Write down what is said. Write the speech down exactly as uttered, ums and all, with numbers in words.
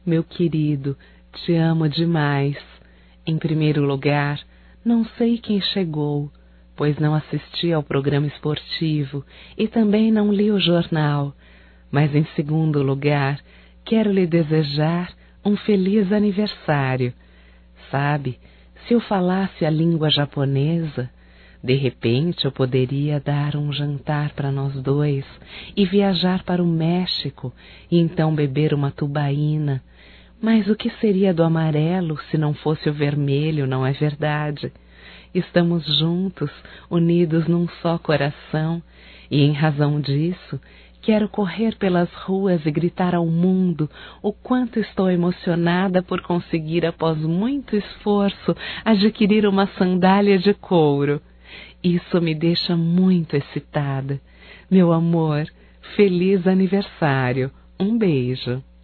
Meu querido, te amo demais. Em primeiro lugar, não sei quem chegou, pois não assisti ao programa esportivo e também não li o jornal. Mas em segundo lugar, quero lhe desejar um feliz aniversário. Sabe, se eu falasse a língua japonesa, de repente eu poderia dar um jantar para nós dois e viajar para o México e então beber uma tubaína. Mas o que seria do amarelo se não fosse o vermelho, não é verdade? Estamos juntos, unidos num só coração, e em razão disso, quero correr pelas ruas e gritar ao mundo o quanto estou emocionada por conseguir, após muito esforço, adquirir uma sandália de couro. Isso me deixa muito excitada. Meu amor, feliz aniversário. Um beijo.